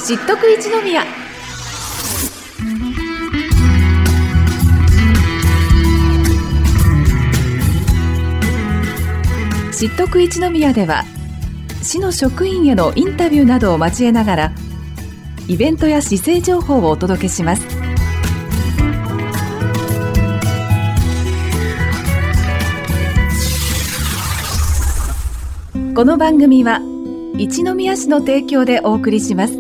知っとく一宮。知っとく一宮では、市の職員へのインタビューなどを交えながら、イベントや市政情報をお届けします。この番組は一宮市の提供でお送りします。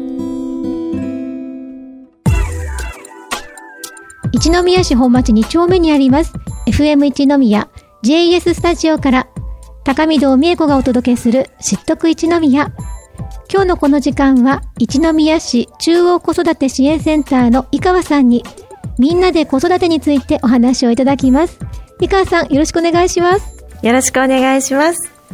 一宮市本町2丁目にあります FM 一宮 JS スタジオから高見堂美恵子がお届けする知っとく一宮。今日のこの時間は一宮市中央子育て支援センターの井川さんにみんなで子育てについてお話をいただきます。井川さん、よろしくお願いします。 よろしくお願いします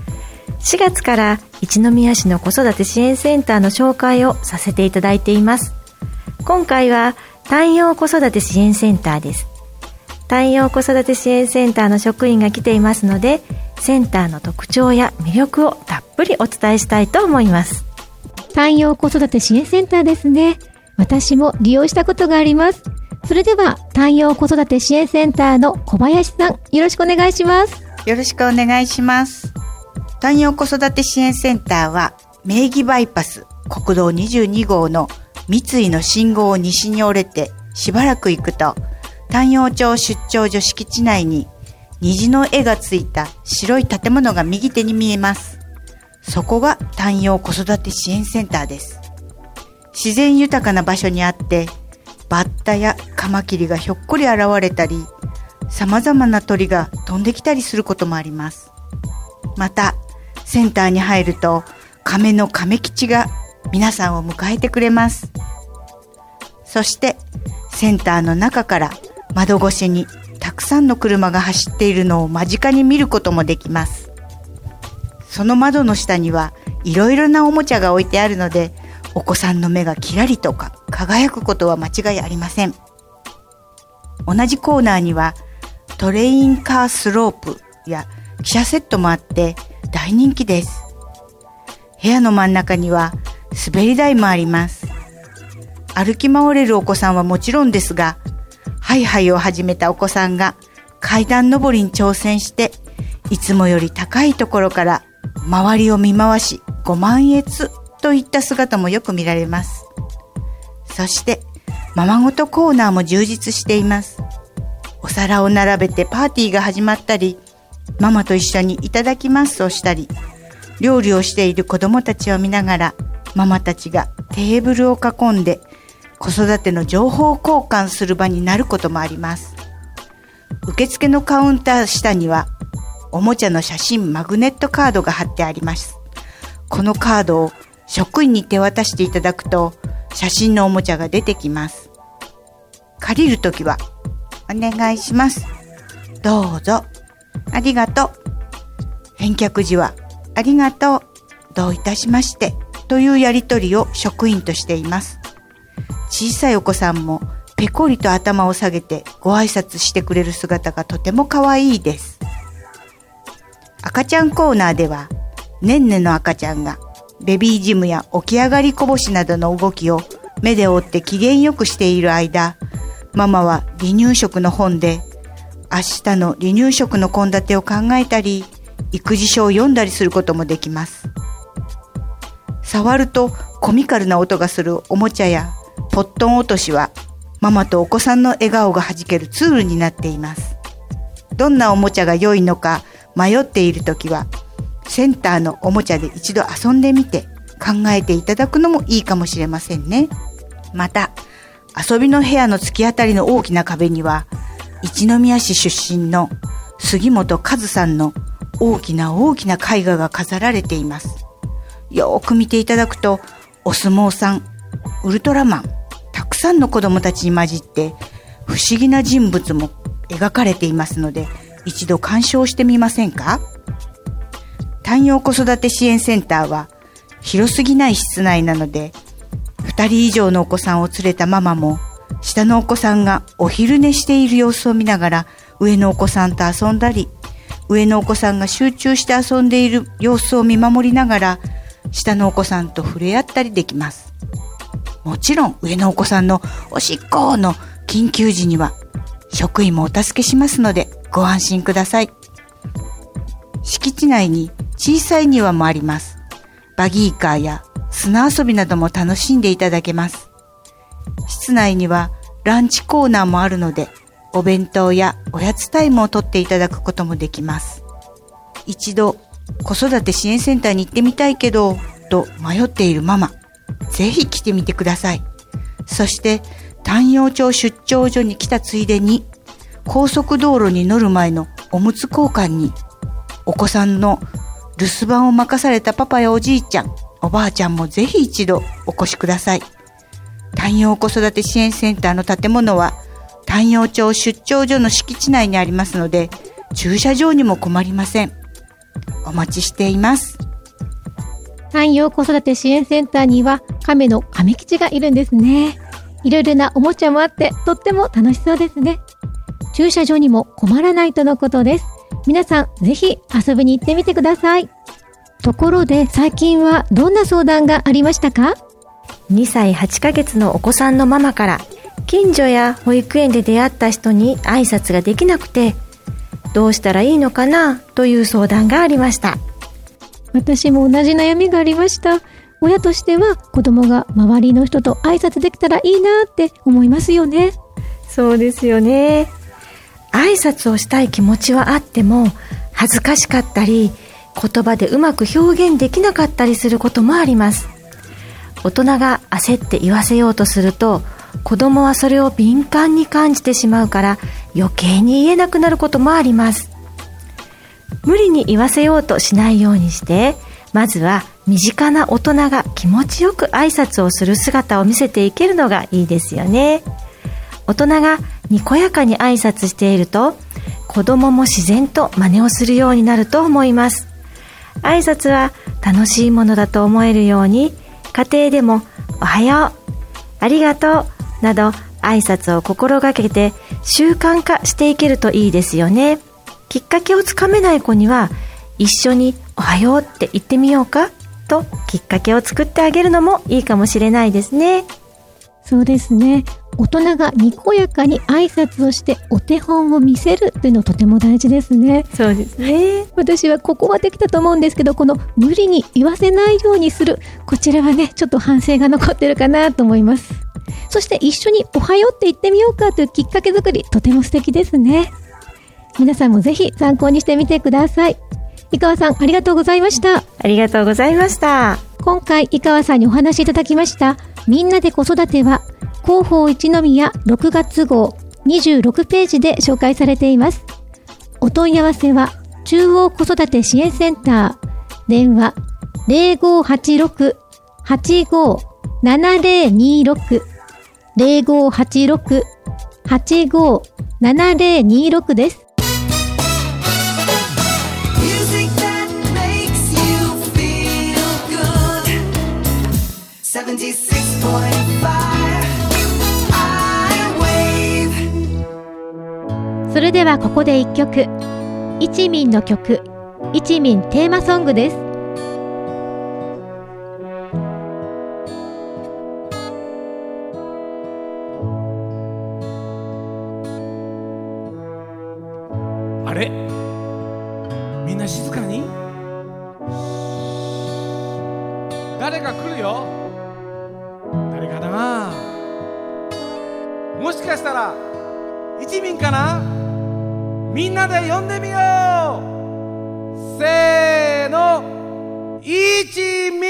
。4月から一宮市の子育て支援センターの紹介をさせていただいています。今回は単陽子育て支援センターです。単陽子育て支援センターの職員が来ていますので、センターの特徴や魅力をたっぷりお伝えしたいと思います。 単陽子育て支援センターですね。私も利用したことがあります。それでは単陽子育て支援センターの小林さん、よろしくお願いします。 よろしくお願いします。単陽子育て支援センターは名義バイパス国道22号の三井の信号を西に折れてしばらく行くと、単陽町出張所敷地内に虹の絵がついた白い建物が右手に見えます。そこが単陽子育て支援センターです。自然豊かな場所にあって、バッタやカマキリがひょっこり現れたり、様々な鳥が飛んできたりすることもあります。また、センターに入ると亀の亀吉が皆さんを迎えてくれます。そしてセンターの中から窓越しにたくさんの車が走っているのを間近に見ることもできます。その窓の下にはいろいろなおもちゃが置いてあるので、お子さんの目がキラリとか輝くことは間違いありません。同じコーナーにはトレインカースロープや汽車セットもあって大人気です。部屋の真ん中には滑り台もあります。歩き回れるお子さんはもちろんですが、ハイハイを始めたお子さんが階段登りに挑戦して、いつもより高いところから周りを見回しご満悦といった姿もよく見られます。そしてままごとコーナーも充実しています。お皿を並べてパーティーが始まったり、ママと一緒にいただきますをしたり、料理をしている子どもたちを見ながらママたちがテーブルを囲んで子育ての情報交換する場になることもあります。受付のカウンター下にはおもちゃの写真マグネットカードが貼ってあります。このカードを職員に手渡していただくと写真のおもちゃが出てきます。借りるときはお願いします、どうぞ、ありがとう、返却時はありがとう、どういたしましてというやりとりを職員としています。小さいお子さんもペコリと頭を下げてご挨拶してくれる姿がとても可愛いです。赤ちゃんコーナーではねんねの赤ちゃんがベビージムや起き上がりこぼしなどの動きを目で追って機嫌よくしている間、ママは離乳食の本で明日の離乳食の献立を考えたり、育児書を読んだりすることもできます。触るとコミカルな音がするおもちゃやポットン落としはママとお子さんの笑顔がはじけるツールになっています。どんなおもちゃが良いのか迷っているときは、センターのおもちゃで一度遊んでみて考えていただくのもいいかもしれませんね。また、遊びの部屋の突き当たりの大きな壁には、一宮市出身の杉本和さんの大きな大きな絵画が飾られています。よーく見ていただくと、お相撲さん、ウルトラマン、たくさんの子供たちに混じって不思議な人物も描かれていますので、一度鑑賞してみませんか？単陽子育て支援センターは広すぎない室内なので、2人以上のお子さんを連れたママも、下のお子さんがお昼寝している様子を見ながら上のお子さんと遊んだり、上のお子さんが集中して遊んでいる様子を見守りながら下のお子さんと触れ合ったりできます。 もちろん上のお子さんのおしっこの緊急時には職員もお助けしますのでご安心ください。敷地内に小さい庭もあります。バギーカーや砂遊びなども楽しんでいただけます。室内にはランチコーナーもあるので、お弁当やおやつタイムをとっていただくこともできます。一度子育て支援センターに行ってみたいけどと迷っているママ、ぜひ来てみてください。そして丹陽町出張所に来たついでに、高速道路に乗る前のおむつ交換に、お子さんの留守番を任されたパパやおじいちゃん、おばあちゃんもぜひ一度お越しください。丹陽子育て支援センターの建物は丹陽町出張所の敷地内にありますので、駐車場にも困りません。お待ちしています。 丹陽子育て支援センターには亀の亀吉がいるんですね。いろいろなおもちゃもあってとっても楽しそうですね。駐車場にも困らないとのことです。皆さんぜひ遊びに行ってみてください。ところで最近はどんな相談がありましたか ？2歳8ヶ月のお子さんのママから、近所や保育園で出会った人に挨拶ができなくてどうしたらいいのかなという相談がありました。 私も同じ悩みがありました。親としては子供が周りの人と挨拶できたらいいなって思いますよね。 そうですよね。挨拶をしたい気持ちはあっても恥ずかしかったり、言葉でうまく表現できなかったりすることもあります。大人が焦って言わせようとすると、子供はそれを敏感に感じてしまうから余計に言えなくなることもあります。無理に言わせようとしないようにして、まずは身近な大人が気持ちよく挨拶をする姿を見せていけるのがいいですよね。大人がにこやかに挨拶していると、子供も自然と真似をするようになると思います。挨拶は楽しいものだと思えるように、家庭でもおはよう、ありがとうなど挨拶を心がけて習慣化していけるといいですよね。きっかけをつかめない子には、一緒におはようって言ってみようかときっかけを作ってあげるのもいいかもしれないですね。 そうですね。大人がにこやかに挨拶をしてお手本を見せるというのとても大事ですね。 そうですね。 私はここはできたと思うんですけど、この無理に言わせないようにする、こちらはねちょっと反省が残ってるかなと思います。そして一緒におはようって言ってみようかというきっかけ作り、とても素敵ですね。皆さんもぜひ参考にしてみてください。井川さん、ありがとうございました。 ありがとうございました。 今回井川さんにお話しいただきましたみんなで子育ては、広報一宮6月号26ページで紹介されています。お問い合わせは中央子育て支援センター、電話 0586-857026 0586-857026 です。それではここで一曲、一民の曲、一民テーマソングです。 あれ、みんな静かに。誰か来るよ。誰かな。もしかしたら一民かな。みんなで呼んでみよう。せーの、一民。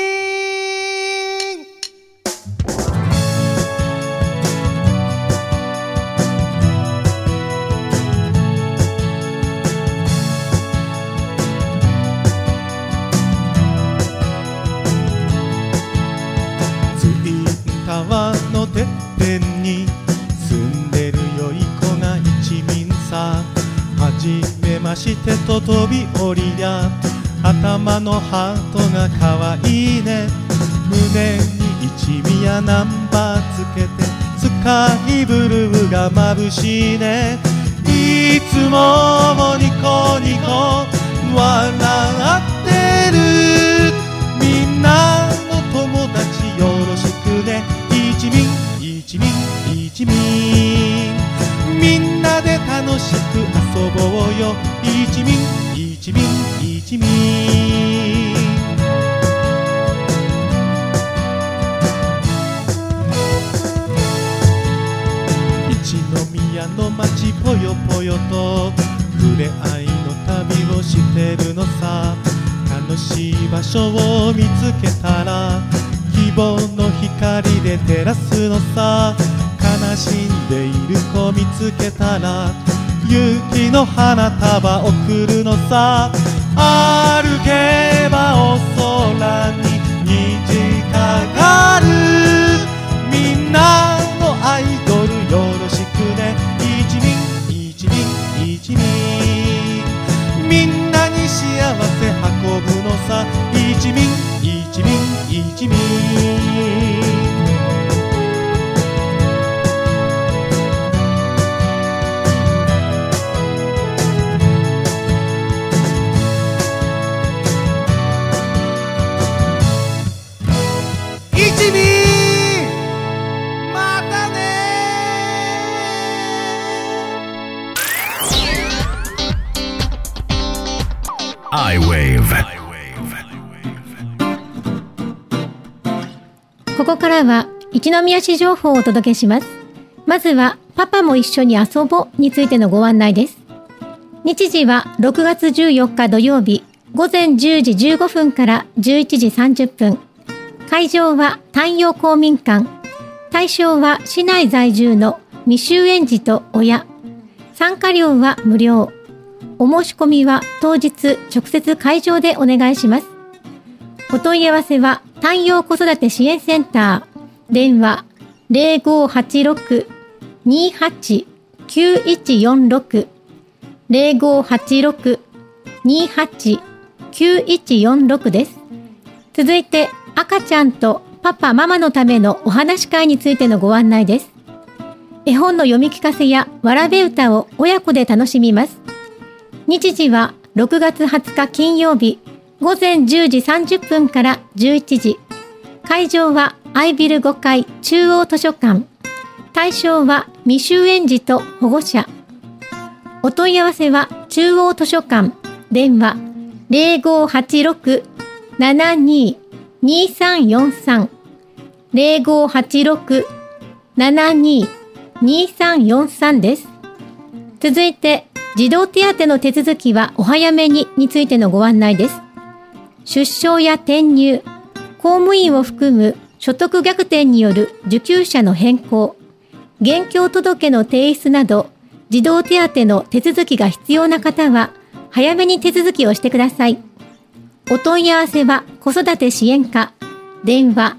ツインタワーのてっぺんに住んでるよい子が一民さ。はじめましてと飛び降りや、頭のハートがかわいいね。胸に一宮ナンバーつけて、スカイブルーが眩しいね。いつもニコニコ笑ってる。みんなの友達よろしくね。一民してるのさ。楽しい場所を見つけたら希望の光で照らすのさ。悲しんでいる子見つけたら勇気の花束贈るのさ。歩けばお空に虹かかる。みんなのアイドルよろしくね。一輪一輪一輪みんなに幸せ運ぶのさ。一輪一輪一輪またねここからは一宮市情報をお届けします。まずはパパも一緒に遊ぼうについてのご案内です。日時は6月14日土曜日午前10時15分から11時30分。会場は太陽公民館。対象は市内在住の未就園児と親。参加料は無料。お申し込みは当日直接会場でお願いします。お問い合わせは太陽子育て支援センター。電話 0586-28-9146 0586-28-9146 です。続いて赤ちゃんとパパママのためのお話し会についてのご案内です。絵本の読み聞かせやわらべ歌を親子で楽しみます。日時は6月20日金曜日午前10時30分から11時。会場はアイビル5階中央図書館。対象は未就園児と保護者。お問い合わせは中央図書館。電話 0586-72-2343 0586-72-2343 です。続いて児童手当の手続きはお早めについてのご案内です。出生や転入、公務員を含む所得逆転による受給者の変更、現況届の提出など、児童手当の手続きが必要な方は、早めに手続きをしてください。お問い合わせは子育て支援課、電話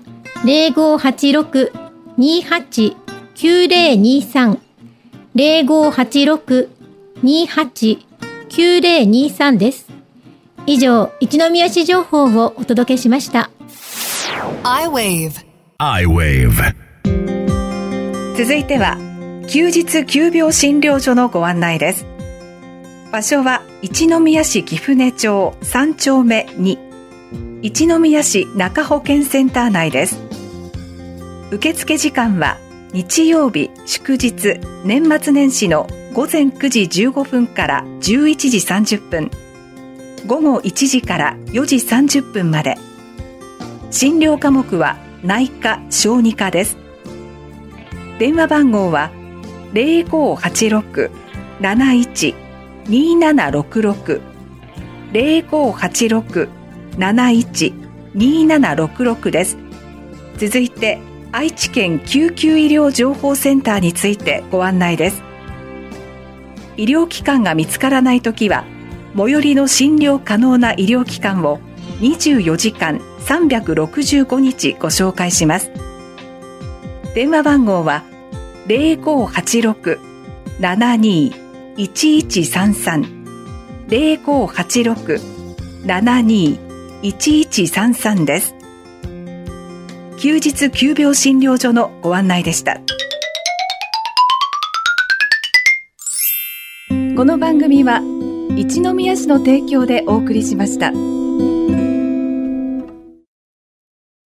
0586-28-9023 0586-28-9023 です。以上、一宮市情報をお届けしました。 iWave。 続いては休日急病診療所のご案内です。場所は一宮市貴船町3丁目2、一宮市中保健センター内です。受付時間は日曜日祝日年末年始の午前9時15分から11時30分、午後1時から4時30分まで。診療科目は内科・小児科です。電話番号は 0586-71-2766 0586-71-2766 です。続いて愛知県救急医療情報センターについてご案内です。医療機関が見つからないときは最寄りの診療可能な医療機関を24時間365日ご紹介します。電話番号は 0586-72-1133 0586-72-1133 です。休日急病診療所のご案内でした。 この番組は一宮市の提供でお送りしました。